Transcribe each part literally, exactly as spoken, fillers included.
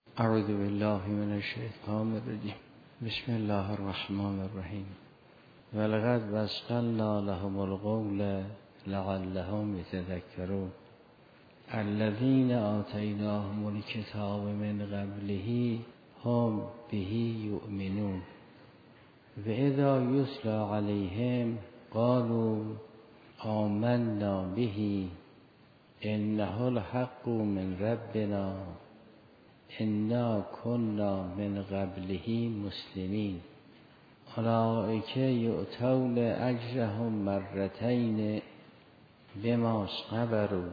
اعوذ بالله من الشیطان الرجیم. بسم الله الرحمن الرحیم. ولقد وصلنا لهم القول لعلهم يتذكرون الذين آتيناهم الكتاب من قبله هم به يؤمنون وإذا يتلى عليهم قالوا آمنا به إنه الحق من ربنا إنا كنا من قبله مسلمين أولئك يؤتون أجرهم مرتين بما صبروا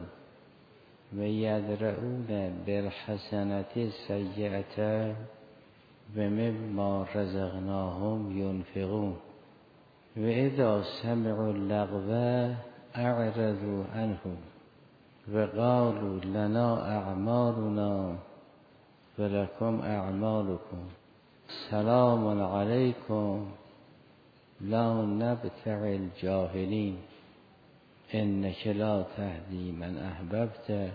ويدرؤون بالحسنة السيئة ومما رزقناهم ينفقون وإذا سمعوا اللغو أعرضوا عنه وقالوا لنا أعمالنا ولكم أعمالكم سلام عليكم لا نبتغي الجاهلين إنك لا تهدي من أحببت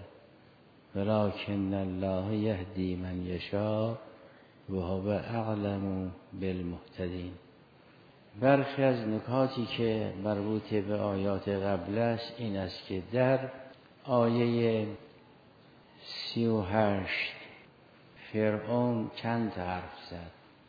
ولكن الله يهدي من يشاء وهو أعلم بالمهتدين. برخی از نکاتی که مربوط به آیات قبل است این است که در آیه سی و هشت فرعون چند تا حرف زد.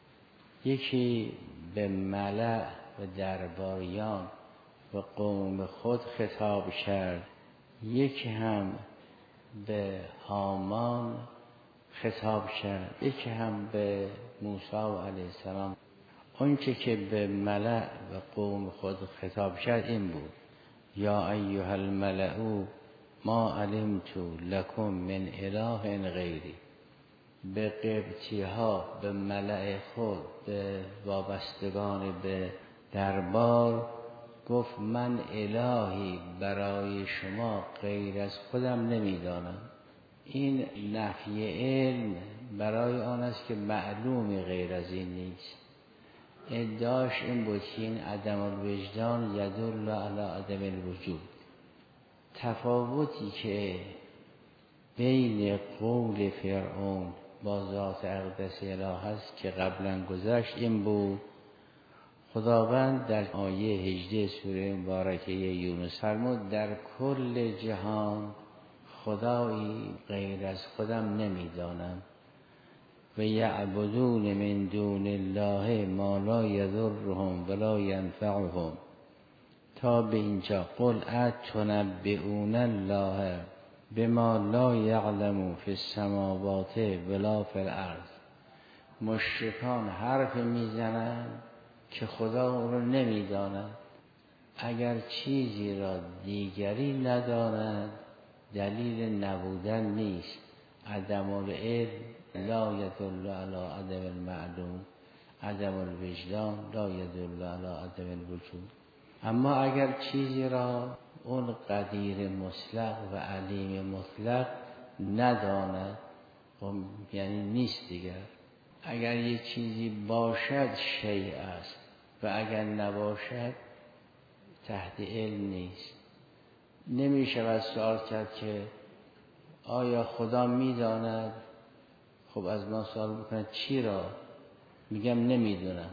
یکی به ملأ و درباریان و قوم خود خطاب کرد، یکی هم به هامان خطاب کرد، یکی هم به موسی علیه السلام. اون چه که به ملأ و قوم خود خطاب کرد این بود: یا ایها الملأ ما علمت لکم من اله غیری. به قبطی ها، به ملأ خود، به وابستگان به دربار گفت من الهی برای شما غیر از خودم نمیدانم. این نفی علم برای آن است که معلومی غیر از این نیست. ادعاش این بود که این عدم الوجدان یدل علی عدم الوجود. تفاوتی که بین قول فرعون با ذات اقدس اله هست که قبلا گذشت این بود: خداوند در آیه هجده سوره مبارکه یونس فرمود در کل جهان خدایی غیر از خودم نمیدانم و یعبدون من دون الله ما لا یضرهم ولا ینفعهم تا به اینجا. قل اتنبئون الله بما لا یعلم فی السماوات ولا فی الارض. مشرکان حرف میزنند که خدا او رو نمیداند. اگر چیزی را دیگری نداند دلیل نبودن نیست. عدم العلم لا یدل علی عدم المعلوم، عدم الوجدان لا یدل علی عدم الوجود. اما اگر چیزی را اون قدیر مطلق و علیم مطلق نداند یعنی نیست دیگر. اگر یک چیزی باشد شیء است و اگر نباشد تحت علم نیست. نمیشه از سوال کرد که آیا خدا میداند؟ خب از ما سوال بکنه چی را؟ میگم نمیدونم.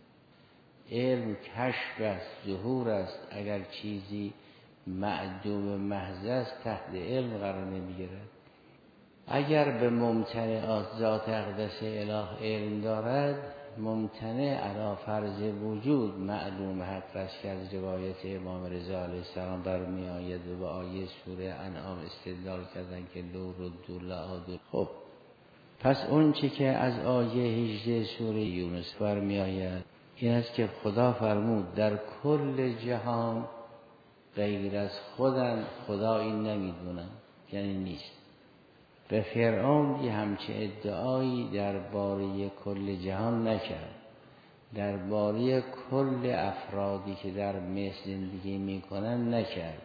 علم کشف است، ظهور است. اگر چیزی معدوم محض است تحت علم قرار نمیگیرد. اگر به ممتنعات ذات اقدس اله علم دارد، ممتنع علی فرض وجود معلوم حق است که از روایت امام رضا علیه السلام برمی آید و به آیه سوره انعام استدلال کردن که لو ردوا لعادوا. خب پس اون چی که از آیه هجده سوره یونس برمی آید این است که خدا فرمود در کل جهان غیر از خودم خدایی نمیدونم، یعنی نیست. به فرعون یه همچه ادعایی درباره کل جهان نکرد. درباره کل افرادی که در مصر زندگی میکنن نکرد.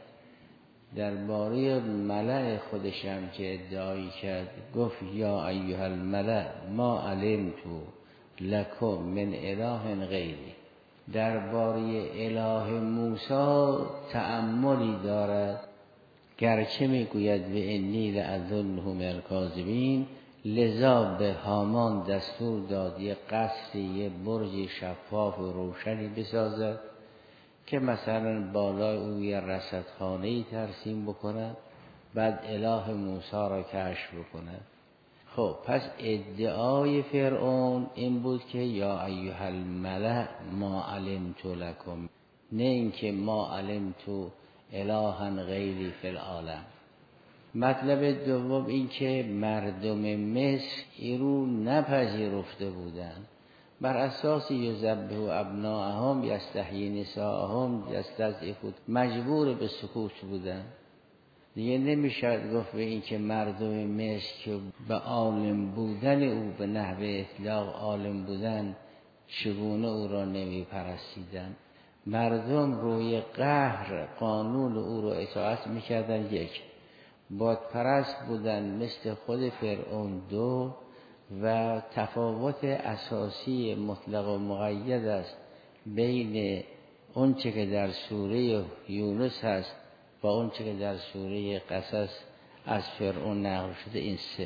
درباره ملأ خودش هم که ادعایی کرد گفت یا ایها الملأ ما علمت لکم من اله غیری. درباره اله موسی تأملی دارد، گرچه میگوید و انی لأظنه من الکاذبین، لذا به هامان دستور داد یه قصری، یه برج شفاف و روشنی بسازد که مثلا بالای او یه رصدخانه‌ای ترسیم بکند، بعد اله موسی را کشف بکند. خب پس ادعای فرعون این بود که یا ایها الملأ ما علمت لکم، نه اینکه ما علمت الها غیری فی العالم. مطلب دوم این که مردم مصر این رو نپذیرفته بودند، بر اساس یذبح ابناءهم یستحیی نساءهم یستضعفون، مجبور به سکوت بودند. دیگه نمیشد گفت به این که مردم مصر که به عالم بودن او به نحو اطلاق عالم بودن چگونه او را نمی پرستیدن. مردم روی قهر قانون او را اطاعت میکردن. یک، بتپرست بودن مثل خود فرعون. دو، و تفاوت اساسی مطلق و مقید است بین اون چه که در سوره یونس هست با اون چه که در سوره قصص از فرعون نقل شده. این سه.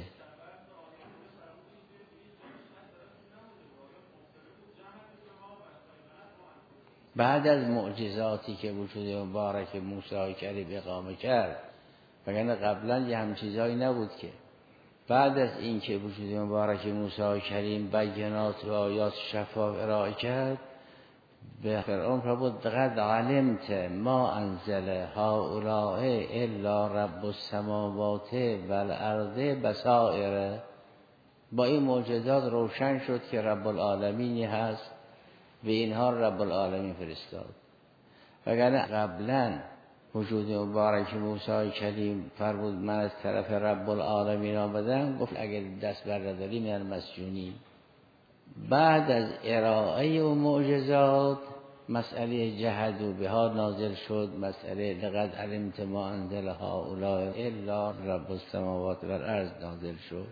بعد از معجزاتی که وجود مبارک موسی کریم اقامه کرد، وگرنه قبلا یه هم چیزایی نبود که. بعد از این که وجود مبارک موسی کریم بینات و آیات شفاف ارائه کرد، به فرعون فرمود قد علمت ما انزل هؤلاء الا رب السماوات والارض بصائر. با این معجزات روشن شد که رب العالمینی هست و اینها رب العالمین فرستاد. وگرنه قبلا وجود مبارک موسی کریم فرمود من از طرف رب العالمین آمدم، گفت اگر دست بر نداری من مسجونی. بعد از ارائه و معجزات مسئله جهد و بها نازل شد، مسئله لقد علمت ما انزل هؤلاء الا رب السماوات والارض نازل شد.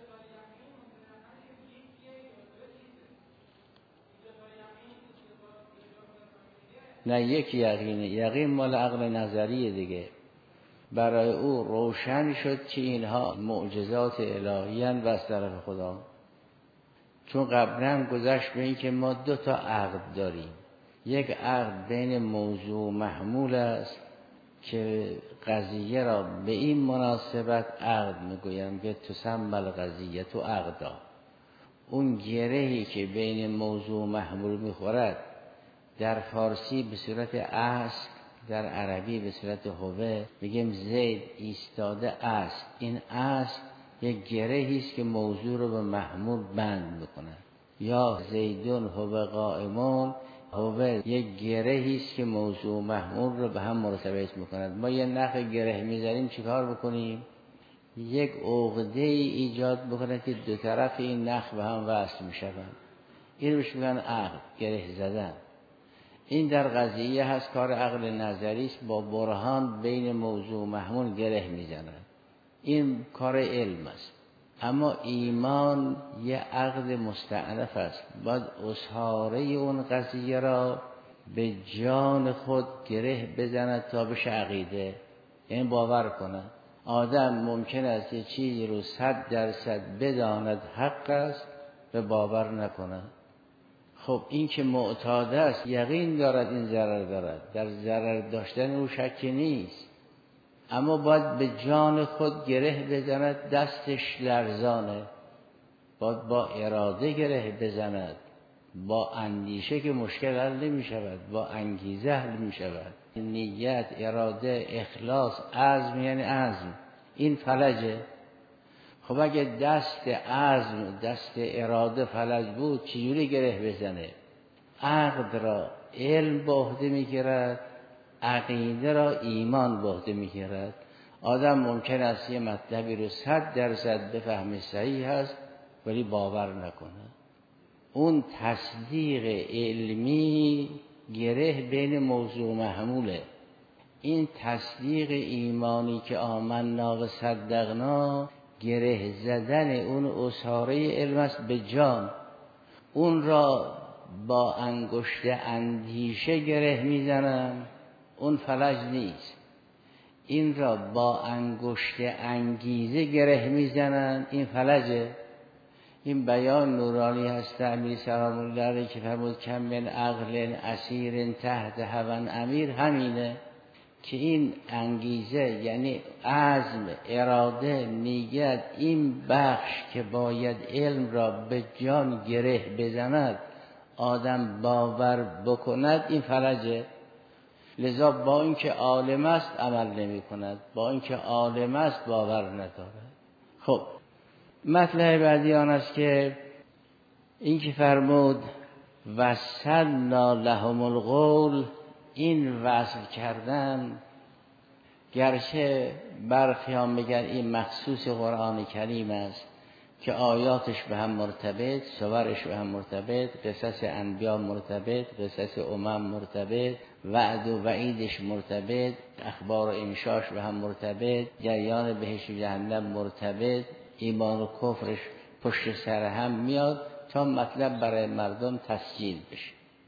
نه یک یقینه، یقین مال عقل نظریه دیگه. برای او روشن شد که اینها معجزات الهی اند و از طرف خدا. چون قبلا گذشت به این که ما دو تا عقد داریم. یک عقد بین موضوع و محمول است که قضیه را به این مناسبت عقد میگویم که تسمى القضیه تو عقدا. اون گرهی که بین موضوع و محمول میخورد در فارسی به صورت اصل، در عربی به صورت هوه. میگیم زید ایستاده است. این اصل یک گرهی است که موضوع رو به محمول بند میکنه. یا زیدون هو قائمون، هو یک گرهی است که موضوع و محمول رو به هم مرتبط میکند. ما یه نخ گره میذاریم چیکار بکنیم؟ یک عقده ای ایجاد بکنه که دو طرف این نخ به هم وصل میشوند. این روش میگن عقد، گره زدن. این در قضیه هست، کار عقل نظری است، با برهان بین موضوع و محمول گره میزنند. این کار علم است. اما ایمان یه عقد مستأنف است، باید اصحاره اون قضیه را به جان خود گره بزند تا بشه عقیده، یعنی باور کنه. آدم ممکن است یه چیزی رو صد درصد بداند حق است و باور نکنه. خب این که معتاد است یقین دارد این ضرر دارد، در ضرر داشتن او شکی نیست، اما باید به جان خود گره بزند. دستش لرزانه، باید با اراده گره بزند. با اندیشه که مشکل حل نمی شود، با انگیزه حل می شود. نیت، اراده، اخلاص، عزم یعنی عزم. این فلجه. خب اگه دست عزم، دست اراده فلج بود چجوری گره بزنه؟ عقد را علم به عهده میگیرد، عقیده را ایمان به عهده میگیرد. آدم ممکن است یه مطلبی رو صد درصد بفهمه صحیح هست ولی باور نکنه. اون تصدیق علمی گره بین موضوع و محموله. این تصدیق ایمانی که آمنا و صدقنا گره زدن اون اصحاره علم است به جان. اون را با انگشت اندیشه گره میزنن، اون فلج نیست. این را با انگشت انگیزه گره میزنن، این فلجه. این بیان نورانی هست امیر سلام الله علیه که فرمود کم من عقل اسیر تحت هوى امیر، همینه که این انگیزه یعنی عزم، اراده، نیت، این بخش که باید علم را به جان گره بزند، آدم باور بکند، این فرجه. لذا با اینکه عالم است عمل نمی کند، با اینکه عالم است باور ندارد. خب مطلب بعدی آن است که این که فرمود وصلنا لهم القول، این وصل کردن گرچه برخیان بگن این مخصوص قرآن کریم است که آیاتش به هم مرتبط، سورش به هم مرتبط، قصص انبیا مرتبط، قصص امم مرتبط، وعد و وعیدش مرتبط، اخبار و انشاش به هم مرتبط، جریان بهشت و جهنم مرتبط، ایمان و کفرش پشت سر هم میاد تا مطلب برای مردم تسجیل بشه.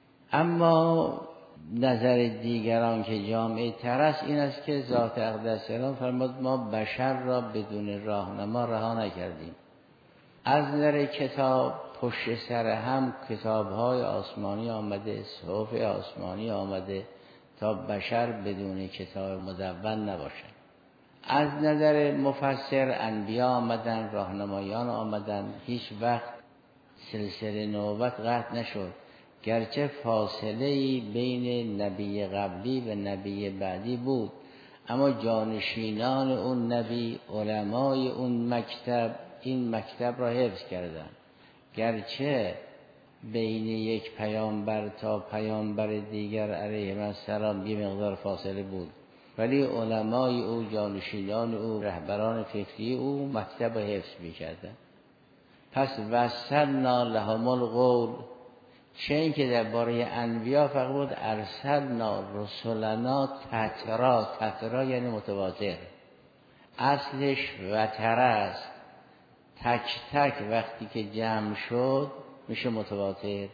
اما نظر دیگران که جامعه تر است این است که ذات اقدس سلام فرمود ما بشر را بدون راهنما رها نکردیم. از نظر کتاب پشت سر هم کتاب‌های آسمانی آمده، صحف آسمانی آمده تا بشر بدون کتاب مدون نباشد. از نظر مفسر انبیا آمدن، راهنمایان آمدن، هیچ وقت سلسله نبوت قطع نشد، گرچه فاصله بین نبی قبلی و نبی بعدی بود، اما جانشینان اون نبی، علمای اون مکتب این مکتب را حفظ کردند. گرچه بین یک پیامبر تا پیامبر دیگر علیه السلام یه مقدار فاصله بود، ولی علمای او، جانشینان او، رهبران فکری او مکتب را حفظ می‌کردند. پس وصلنا لهم القول، چه این که درباره انبیا فرمود ارسلنا رسلنا تترا، تترا یعنی متواتر، اصلش وتر است، تک تک وقتی که جمع شد میشه متواتر.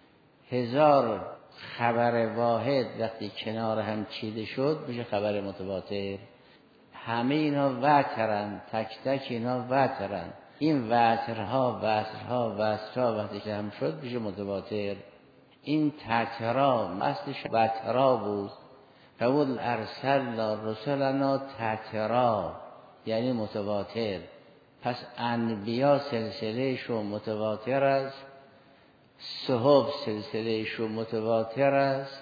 هزار خبر واحد وقتی کنار هم چیده شد میشه خبر متواتر. همه اینا وترن، تک تک اینا وترن. این وترها وترها وترها وقتی که هم شد میشه متواتر. این تترا اصلش وترا بود، فرمود ارسلنا رسلنا تترا یعنی متواتر. پس انبیا سلسله شو متواتر است، صحف سلسله شو متواتر است،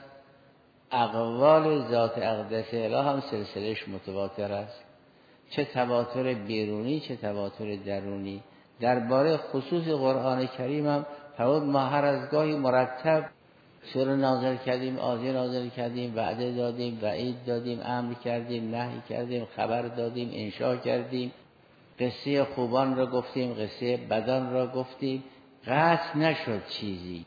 اقوال ذات اقدس اله هم سلسلهش متواتر است، چه تواتر بیرونی چه تواتر درونی. درباره خصوص قرآن کریم هم فرمود ما هر از گاهی مرتب سوره نازل کردیم، آیه نازل کردیم، وعده دادیم، وعید دادیم، امر کردیم، نهی کردیم، خبر دادیم، انشا کردیم، قصه خوبان را گفتیم، قصه بدان را گفتیم، قطع نشد چیزی.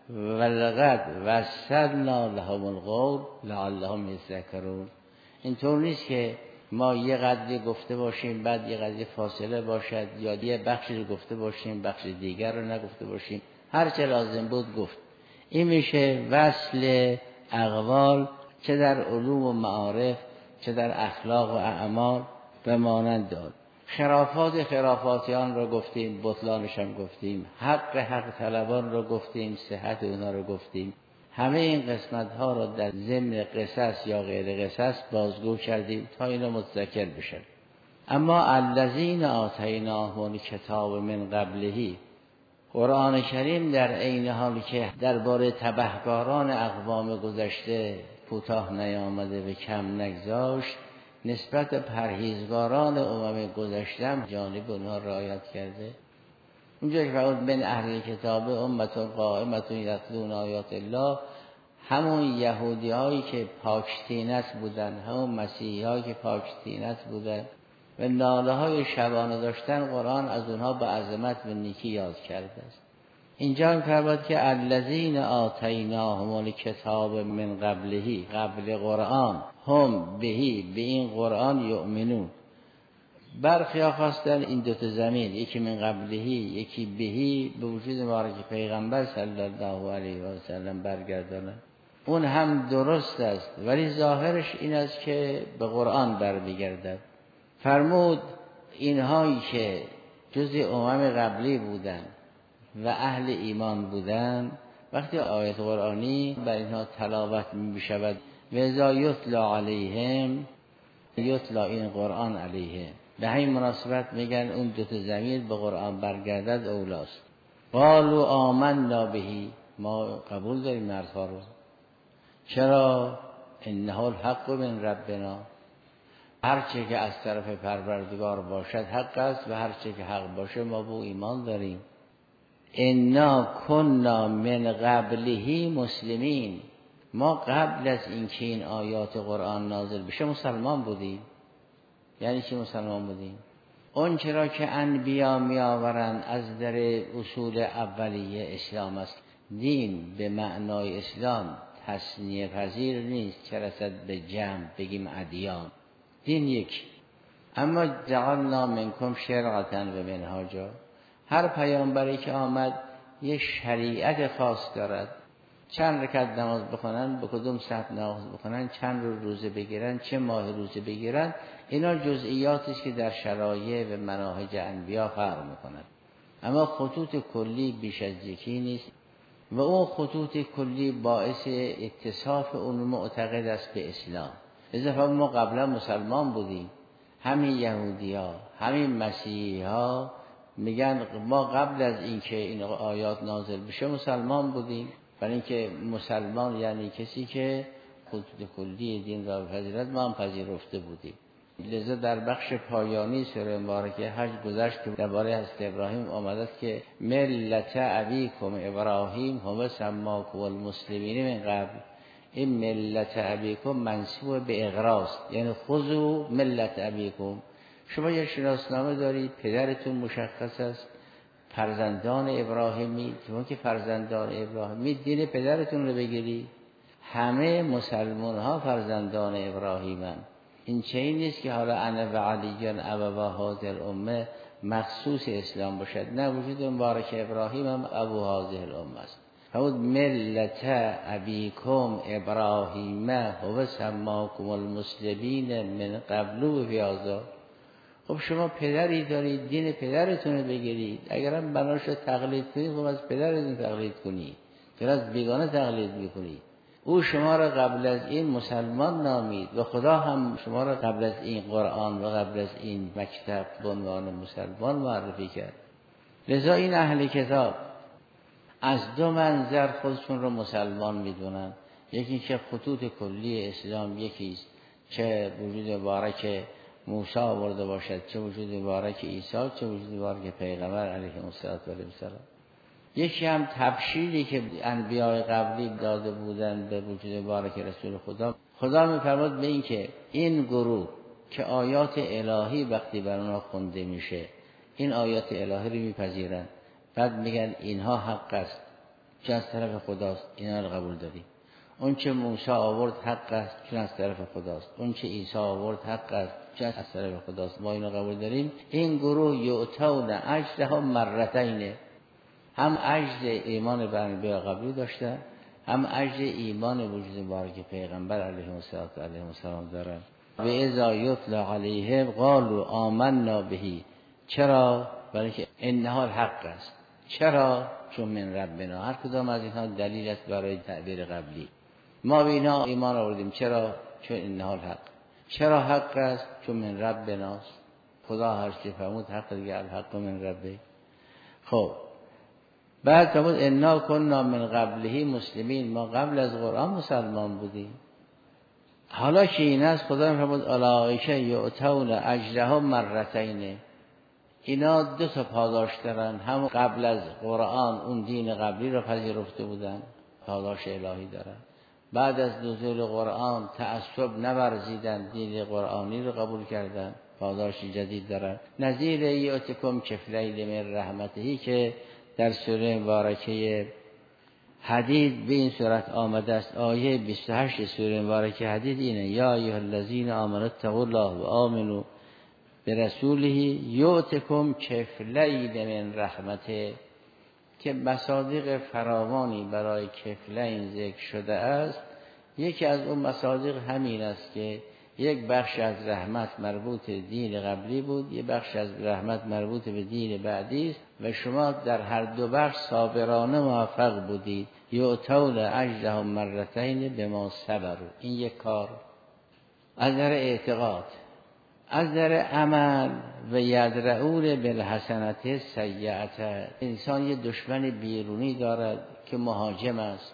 ولقد وصلنا لهم القول لعلهم یذکرون. اینطور نیست که ما یه قدری گفته باشیم بعد یه قدری فاصله باشد، یا یه بخشی رو گفته باشیم بخش دیگر رو نگفته باشیم، هر چه لازم بود گفت. این میشه وصل اقوال، چه در علوم و معارف چه در اخلاق و اعمال به مانند داد. خرافات خرافاتیان رو گفتیم، بطلانش هم گفتیم، حق حق طلبان رو گفتیم، صحت اونا رو گفتیم. همه این قسمت ها رو در ضمن قصص یا غیر قصص بازگو کردیم تا اینا متذکر بشن. اما الذین آتیناهم الکتاب من قبله، قرآن کریم در عین حالی که درباره تبهکاران اقوام گذشته کوتاه نیامده و کم نگذاشت، نسبت پرهیزگاران امم گذشته جانب اونها رعایت کرده. اونجا که فرمود من اهل کتاب امة قائمة یتلون آیات الله، همون یهودی هایی که پاکطینت بودن، همون مسیحی هایی که پاکطینت بودن و ناله های شبانه داشتن، قرآن از اونها به عظمت و نیکی یاد کرده است. اینجا هم فرمود که الذین آتیناهم الکتاب من قبله، قبل قرآن، هم بهی، به این قرآن یؤمنون. برخیا خواستن این دوتا زمین، یکی من قبلهی یکی بهی، به وجود مبارک پیغمبر صلی الله علیه و سلم برگردانه. اون هم درست است ولی ظاهرش این است که به قرآن برمیگردد. فرمود اینهایی که جز امم قبلی بودن و اهل ایمان بودن، وقتی آیت قرآنی بر اینها تلاوت می شود و اذا یتلا علیهم، یتلا این قرآن علیه، به همین مناسبت میگن اون دو تا ضمیر به قرآن برگردد اولاست. قالوا آمنا بهی، ما قبول داریم مردها رو. چرا؟ انه الحق من ربنا، هر چه که از طرف پروردگار باشد حق است و هر چه که حق باشه ما به ایمان داریم. انا کنا من قبله مسلمین، ما قبل از اینکه این آیات قرآن نازل بشه مسلمان بودیم. یعنی چی مسلمان بودیم؟ اون چرا که انبیا می آورند از در اصول اولیه اسلام است. دین به معنای اسلام تثنیه پذیر نیست که رسد به جمع بگیم ادیان. دین یک. اما جعلنا منکم شرعة و منهاجا، هر پیامبری که آمد یه شریعت خاص دارد. چند رکعت نماز بخونن، به کدوم ساعت نماز بخونن، چند رو روزه بگیرن، چه ماه روزه بگیرن، اینا جزئیاتی است که در شرایع و مناهج انبیا فرق میکنند. اما خطوط کلی بیش از یکی نیست و اون خطوط کلی باعث اتصاف اون معتقد است به اسلام. اضافه ما قبلا مسلمان بودیم. همین یهودی‌ها، همین مسیحی‌ها میگن ما قبل از اینکه این آیات نازل بشه مسلمان بودیم. برای اینکه مسلمان یعنی کسی که خطوط کلی دین را پذیرد، ما هم پذیرفته بودیم. لذا در بخش پایانی سوره مبارکه حج گذشت که درباره حضرت ابراهیم آمده است که ملت ابیکم ابراهیم هو سماکم المسلمین من قبل. این ملت ابیکم منسوب به اقراست، یعنی خذوا ملت ابیکم. شما یک شناسنامه دارید، پدرتون مشخص است، فرزندان ابراهیمی، شما که فرزندان ابراهیمی دین پدرتون رو بگیرید. همه مسلمان ها فرزندان ابراهیمن. این چیزی نیست که حالا انا و علیان ابوا هذه الامه مخصوص اسلام باشد، نه، وجود مبارک ابراهیم هم ابو هذه الامه است. فرمود ملت ابیکم ابراهیم هو سماکم المسلمین من قبل و فی هذا. خب شما پدری دارید، دین پدرتون رو بگیرید. اگرم بناش رو تقلید کنید، خب از پدرتون تقلید کنید، چرا از بیگانه تقلید میکنید؟ او شما را قبل از این مسلمان نامید و خدا هم شما را قبل از این قرآن و قبل از این مکتب به عنوان مسلمان معرفی کرد. لذا این اهل کتاب از دو منظر خودشون رو مسلمان میدونن. یکی که خطوط کلی اسلام یکیست، چه وجود مبارک موسی آورده باشد، چه وجود مبارک عیسی، چه وجود مبارک پیغمبر علیه السلام. یکی هم تبشیری که انبیاء قبلی داده بودن به وجود مبارک رسول خدا. خدا می‌فرماد به این که این گروه که آیات الهی وقتی بر اونها خونده میشه، این آیات الهی رو میپذیرن، بعد میگن اینها حق است، چون از طرف خداست، اینا رو قبول داریم. اون چه موسی آورد حق است، چون از طرف خداست. اون چه عیسی آورد حق است، چون از طرف خداست، ما اینو قبول داریم. این گروه یؤتون اجرهم مرتین، هم اجر ایمان به انبیاء قبلی داشتن، هم اجر ایمان وجود مبارک پیغمبر علیه السلام دارن. و اذا یتلا علیهم قالوا آمنا بهی. چرا؟ برای که انه الحق است. چرا؟ چون من ربنا. هر کدام از اینها دلیل است برای تعبیر قبلی. ما به اینا ایمان آوردیم. چرا؟ چون انه الحق. چرا حق است؟ چون من ربناست. خدا هر چی فرمود حق دیگه، الحق من ربه. خب بعد فرمود انا کنا من قبله مسلمین، ما قبل از قرآن مسلمان بودیم. حالا که این است، خدا فرمود اولئک یؤتون اجرهم مرتین. اینا دو تا پاداش دارن، هم قبل از قرآن اون دین قبلی رو پذیرفته بودن، پاداش الهی دارن. بعد از نزول قرآن تعصب نورزیدن، دین قرآنی رو قبول کردن، پاداش جدید دارن. نظیر یؤتکم کفلین من رحمته که در سوره مبارکه حدید به این صورت آمده است. آیه بیست و هشت سوره مبارکه حدید اینه: یا ایها الذین آمنوا اتقوا الله و آمنوا برسوله یؤتکم کفلین من رحمته، که مصادیق فراوانی برای کفلین ذکر شده است. یکی از اون مصادیق همین است که یک بخش از رحمت مربوط به دین قبلی بود، یک بخش از رحمت مربوط به دین بعدی است و شما در هر دو بخش صابرانه موفق بودید. یؤتون اجرهم مرتین بما صبروا. این یک کار از نظر اعتقاد. از نظر عمل و یدرؤون بالحسنة السیئة. انسان یک دشمن بیرونی دارد که مهاجم است.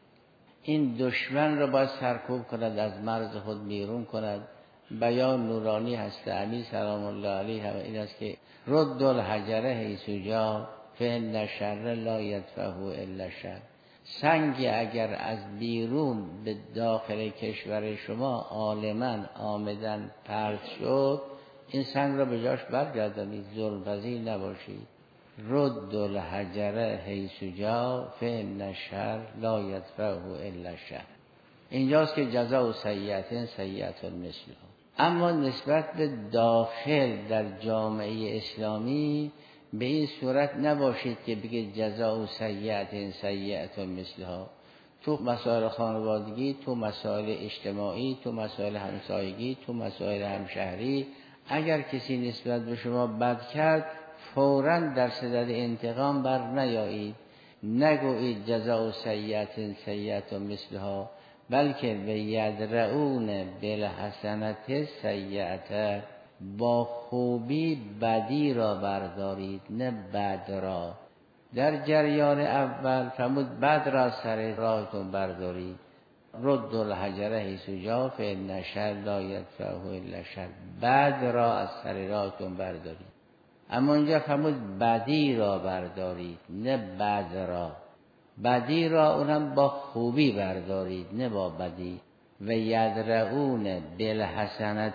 این دشمن را باید سرکوب کند، از مرز خود بیرون کند. بیان نورانی هست امی سلام الله علیه هم این است که رد الحجر حیث جاء فإن الشر لا یدفعه الا الشر. سنگ اگر از بیرون به داخل کشور شما عالما آمدن پرت شد، این سنگ را به جاش برگردانید، ظلم پذیر نباشید. رد الحجر حیث جاء فإن الشر لا یدفعه الا الشر. اینجاست که جزاء سیئة سیئة مثلها. اما نسبت به داخل در جامعه اسلامی به این صورت نباشید که بگید جزاء سیئة سیئة مثلها. تو مسائل خانوادگی، تو مسائل اجتماعی، تو مسائل همسایگی، تو مسائل همشهری، اگر کسی نسبت به شما بد کرد فوراً در صدد انتقام بر نیایید. نگویید جزاء سیئة سیئة مثلها، بلکه به یدرؤون بالحسنة السیئة. با خوبی بدی را بردارید، نه بد را. در جریان اول فرمود بد را سر راهتون بردارید. رد الحجر حیث جاء فإن الشر لا یدفعه الا الشر. بد را از سر راهتون بردارید. اما اینجا فرمود بدی را بردارید، نه بد را. بدی را اونم با خوبی بردارید، نه با بدی. و یدرؤون بالحسنة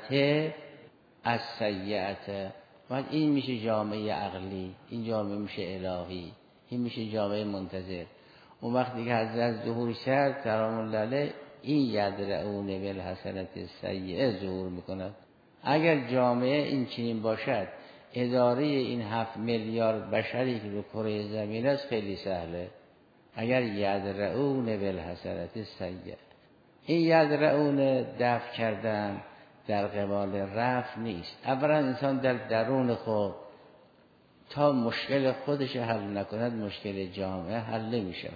السیئة. و این میشه جامعه عقلی، این جامعه میشه الهی، این میشه جامعه منتظر. اون وقتی که حضرت ظهور کرد کرام الله علیه، این یدرؤون بالحسنة السیئة ظهور میکند. اگر جامعه این چنین باشد، اداره این هفت میلیارد بشری که رو کره زمین است خیلی سهله. اگر یدرؤون بالحسنة السیئة. این یدرؤون دفع کردن در قبال رفع نیست. اولا انسان در درون خود تا مشکل خودش حل نکند مشکل جامعه حل نمی شود.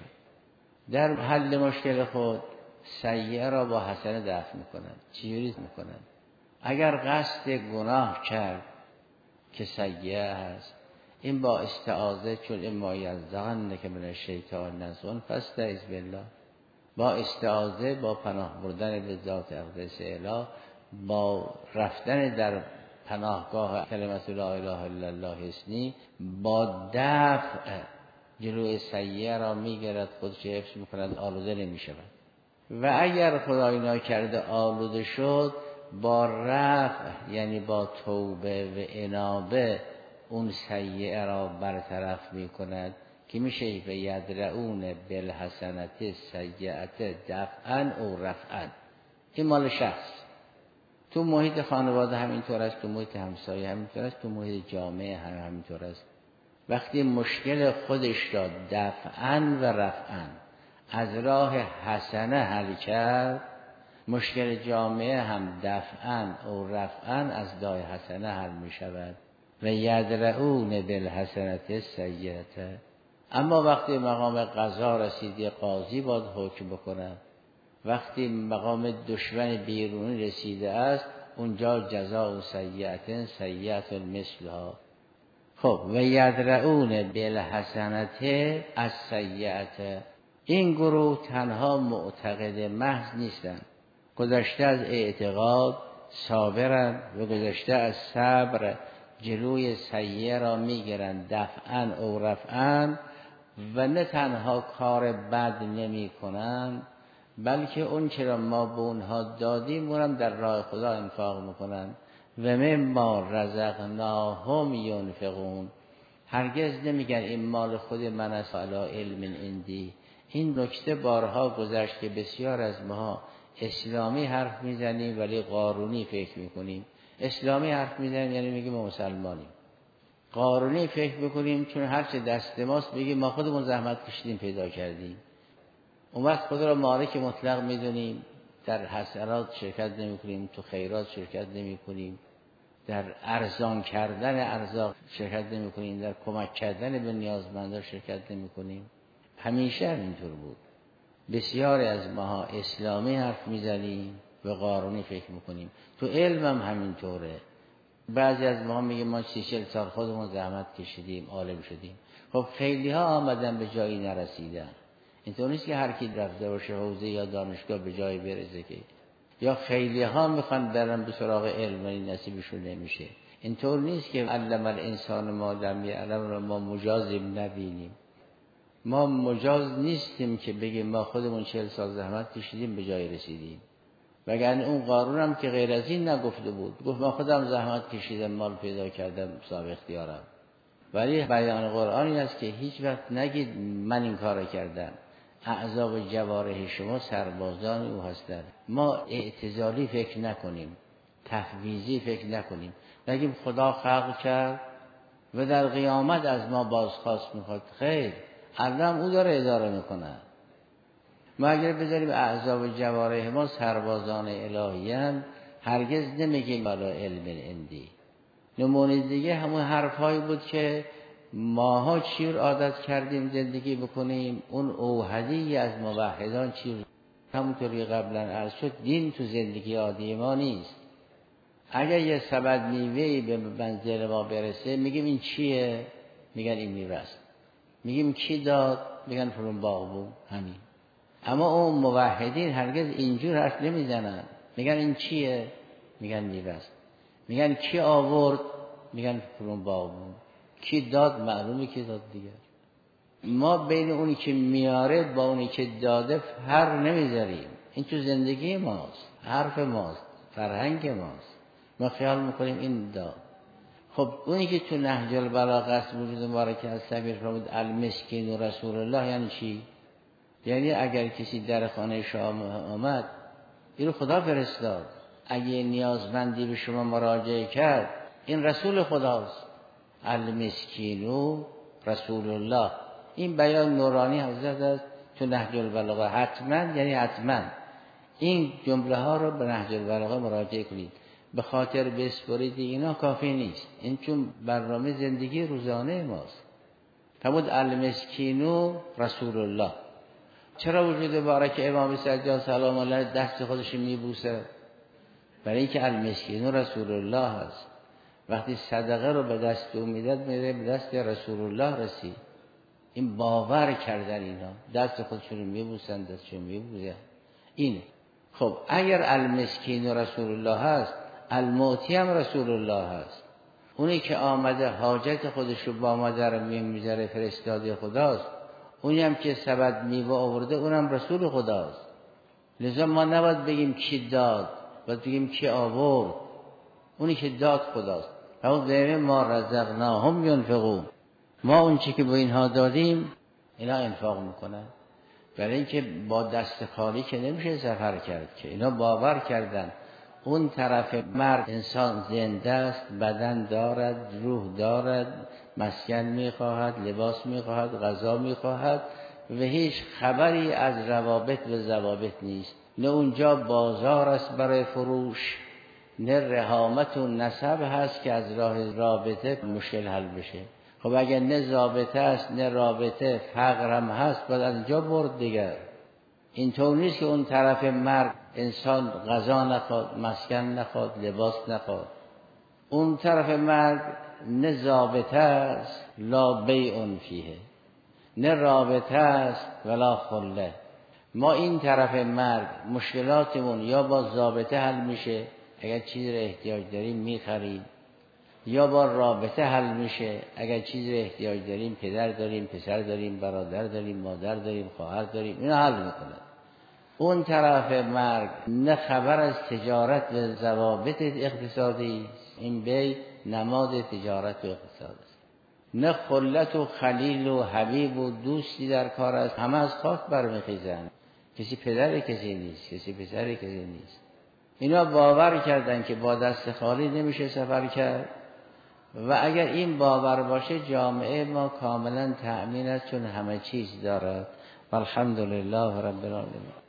در حل مشکل خود سیئه را با حسنه دفع میکنند. چجوری میکنند؟ اگر قصد گناه کرد که سیئه هست، این با استعاذه، چون اما یزغنک من الشیطان نزغ فاستعذ بالله، با استعاذه، با پناه بردن به ذات اقدس اله، با رفتن در پناهگاه کلمت لا اله الا الله حسنی، با دفع جلوی سیئه را میگیرد، خودش حفظ میکند، آلوده نمیشود. و اگر خدای ناکرده آلوده شد، با رفع یعنی با توبه و انابه اون سیئه را برطرف میکند که میشه به یدرؤون بالحسنة السیئة دفعا او رفعا. این مال شخص. تو محیط خانواده همینطور است، تو محیط همسایه همینطور است، تو محیط جامعه هم همینطور است. وقتی مشکل خودش را دفعا و رفعا از راه حسنه حل کرد، مشکل جامعه هم دفعا و رفعا از راه حسنه حل می شود. و یدرؤون بالحسنة السیئة. اما وقتی مقام قضا رسیده، قاضی باید حکم بکنه. وقتی مقام دشمن بیرونی رسیده است، اونجا جزاء سیئة سیئة مثلها. خب و یدرؤون بالحسنة السیئة. این گروه تنها معتقد محض نیستند، گذشته از اعتقاد صابرند و گذشته از صبر جلوی سیئه را میگیرند دفعا او رفعا. و نه تنها کار بد نمی کنند، بلکه اون چرا ما به اونها دادیم اونم در راه خدا انفاق میکنند. و مما رزقناهم ینفقون. هرگز نمیگن این مال خود من است علی علم عندی. این نکته بارها گذشت که بسیار از ما اسلامی حرف میزنیم ولی قارونی فکر میکنیم. اسلامی حرف میزنیم یعنی میگیم ما مسلمانیم. قارونی فکر میکنیم چون هرچه دست ماست بگیم ما خودمون زحمت کشیدیم پیدا کردیم. اون وقت خود را مالک مطلق میدونیم، در حسنات شرکت نمی کنیم، تو خیرات شرکت نمی کنیم، در ارزان کردن ارزاق شرکت نمی کنیم، در کمک کردن به نیازمندان شرکت نمی کنیم. همیشه اینطور بود. بسیاری از ماها اسلامی حرف میزنیم و قارونی فکر میکنیم. تو علم هم همینطوره. بعضی از ما میگه ما سی چل سال خودمون زحمت کشیدیم، عالم شدیم. خب خیلی ها آمدن به جایی نرسیدن. اینطور نیست که هر کی رفته باشه حوزه یا دانشگاه به جایی برسه که، یا خیلی ها میخوان برن به سراغ علم ولی نصیبشون نمیشه. اینطور نیست که علم الانسان ما لم یعلم رو ما مجازیم نبینیم. ما مجاز نیستیم که بگیم ما خودمون چهل سال زحمت کشیدیم به جای رسیدیم. وگرنه اون قارون هم که غیر از این نگفته بود، گفت من خودم زحمت کشیدم، مال پیدا کردم، صاحب اختیارم. ولی بیان قرآنی است که هیچ وقت نگید من این کار کردم. اعضا و جوارح شما سربازان او هستند. ما اعتزالی فکر نکنیم، تفویضی فکر نکنیم. نگیم خدا خلق کرد و در قیامت از ما بازخواست میخواد. خیر، الان او داره اداره میکنه. ما اگر بذاریم اعضا و جوارح ما سربازان الهی هم، هرگز نمیگیم بالا علم اندی. نمونه دیگه همون حرفایی بود که ماها چی رو عادت کردیم زندگی بکنیم، اون اوحدی از موحدان چی، همونطوری قبلا عرض شد، دین تو زندگی عادی ما نیست. اگر یه سبد میوهی به منزل ما برسه میگیم این چیه؟ میگن این میوه است. میگیم کی داد؟ میگن فلان باغبون. همین. اما اون موحدین هرگز اینجور حرف نمیزنن. میگن این چیه؟ میگن میوه است. میگن کی آورد؟ میگن فلان باغبون. کی داد؟ معلومه کی داد دیگه. ما بین اونی که میاره با اونی که داده فرق نمیذاریم. این تو زندگی ماست، حرف ماست، فرهنگ ماست. ما خیال میکنیم این داد. خب اونی که تو نهج البلاغه است، وجود مبارک از سبیل فرمود المسکین و رسول الله، یعنی چی؟ یعنی اگر کسی در خانه شما آمد، اینو خدا فرستاد. اگه نیازمندی به شما مراجعه کرد، این رسول خداست. المسکین و رسول الله، این بیان نورانی حضرت است تو نهج البلاغه. حتما یعنی حتما این جمله ها رو به نهج البلاغه مراجعه کنید. به خاطر بسپرید اینا کافی نیست. این چون برنامه زندگی روزانه ماست. فرمود المسکین و رسول الله. چرا وجود مبارک امام سجاد سلام الله دست خودش میبوسه؟ برای اینکه المسکین و رسول الله هست. وقتی صدقه رو به دست او میداد، میده به دست رسول الله رسید. این باور کردن اینا، دست خودشون رو میبوسن، دستشون میبوسن. اینه. خب اگر المسکین و رسول الله هست، المعطی هم رسول الله هست. اونی که آمده حاجت خودش رو با مادر میذاره فرستاده خداست. اونی هم که سبد میوه آورده اونم رسول خداست. لذا ما نباید بگیم کی داد، باید بگیم کی آورد. اونی که داد خداست. او دیمه ما رزقناهم ينفقون، ما اون چی که با اینها دادیم اینا انفاق میکنن. برای اینکه با دست خالی که نمیشه سفر کرد که. اینا باور کردن اون طرف مرد انسان زنده است، بدن دارد، روح دارد، مسکن میخواهد، لباس میخواهد، غذا میخواهد و هیچ خبری از روابط و ضوابط نیست. نه اونجا بازار است برای فروش، نه رحامت و نسب هست که از راه رابطه مشکل حل بشه. خب اگر نه ضابطه است نه رابطه، فقر هم هست، باید از اینجا برد دیگر. اینطور نیست که اون طرف مرد انسان غذا نخواد، مسکن نخواد، لباس نخواد. اون طرف مرد نه ضابطه است لا بیع فیه، نه رابطه است ولا خله. ما این طرف مرد مشکلاتمون یا با ضابطه حل میشه، اگر چیزی رو احتیاج داریم میخریم، یا با رابطه حل میشه، اگر چیزی رو احتیاج داریم، پدر داریم، پسر داریم، برادر داریم، مادر داریم، خواهر داریم، اینا حل میکنه. اون طرف مرگ نه خبر از تجارت و ضوابط اقتصادی است، این بی نماد تجارت و اقتصاد است. نه خلت و خلیل و حبیب و دوستی در کار است، همه از خاک برمیخیزند. کسی پدر کسی نیست، کسی پسر کسی نیست. اینا باور کردن که با دست خالی نمیشه سفر کرد و اگر این باور باشه جامعه ما کاملا تأمین است، چون همه چیز دارد. والحمدلله رب العالمین.